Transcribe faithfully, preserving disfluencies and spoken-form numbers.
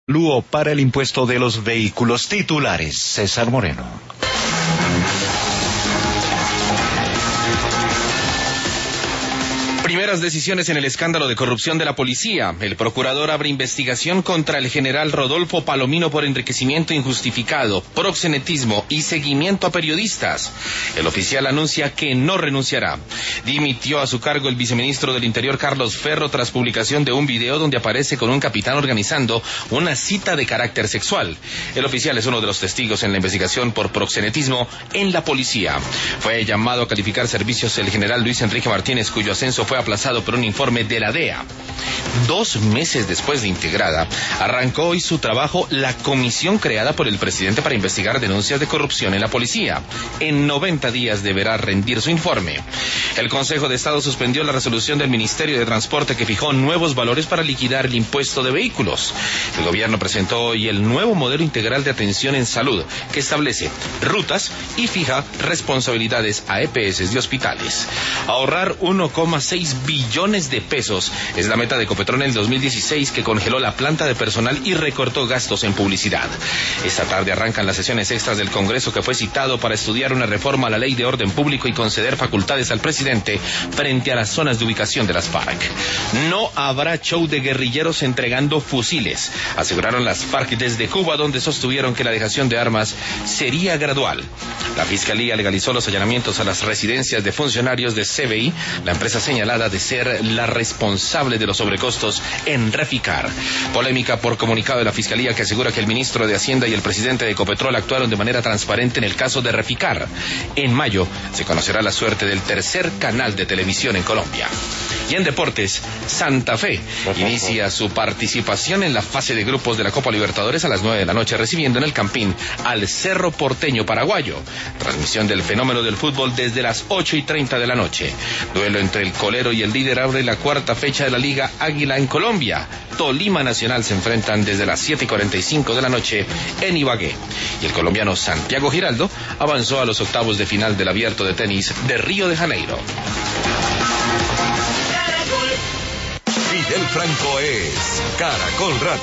Luo para el impuesto de los vehículos titulares. César Moreno. Primeras decisiones en el escándalo de corrupción de la policía. El procurador abre investigación contra el general Rodolfo Palomino por enriquecimiento injustificado, proxenetismo y seguimiento a periodistas. El oficial anuncia que no renunciará. Dimitió a su cargo el viceministro del Interior Carlos Ferro tras publicación de un video donde aparece con un capitán organizando una cita de carácter sexual. El oficial es uno de los testigos en la investigación por proxenetismo en la policía. Fue llamado a calificar servicios el general Luis Enrique Martínez, cuyo ascenso fue aplazado por un informe de la D E A. Dos meses después de integrada, arrancó hoy su trabajo la comisión creada por el presidente para investigar denuncias de corrupción en la policía. En noventa días deberá rendir su informe. El Consejo de Estado suspendió la resolución del Ministerio de Transporte que fijó nuevos valores para liquidar el impuesto de vehículos. El gobierno presentó hoy el nuevo modelo integral de atención en salud que establece rutas y fija responsabilidades a E P S de hospitales. Ahorrar uno coma seis billones de pesos es la meta de Ecopetrol en el dos mil dieciséis, que congeló la planta de personal y recortó gastos en publicidad. Esta tarde arrancan las sesiones extras del Congreso, que fue citado para estudiar una reforma a la ley de orden público y conceder facultades al presidente frente a las zonas de ubicación de las FARC. No habrá show de guerrilleros entregando fusiles, aseguraron las FARC desde Cuba, donde sostuvieron que la dejación de armas sería gradual. La Fiscalía legalizó los allanamientos a las residencias de funcionarios de C B I, la empresa señalada de ser la responsable de los sobrecostos en Reficar. Polémica por comunicado de la Fiscalía, que asegura que el ministro de Hacienda y el presidente de Ecopetrol actuaron de manera transparente en el caso de Reficar. En mayo se conocerá la suerte del tercer canal de televisión en Colombia. Y en deportes, Santa Fe inicia su participación en la fase de grupos de la Copa Libertadores a las nueve de la noche, recibiendo en el Campín al Cerro Porteño paraguayo. Transmisión del fenómeno del fútbol desde las ocho y treinta de la noche. Duelo entre el colero y el líder abre la cuarta fecha de la Liga Águila en Colombia. Tolima Nacional se enfrentan desde las siete y cuarenta y cinco de la noche en Ibagué. Y el colombiano Santiago Giraldo avanzó a los octavos de final del Abierto de Tenis de Río de Janeiro. Fidel Franco es Caracol Radio.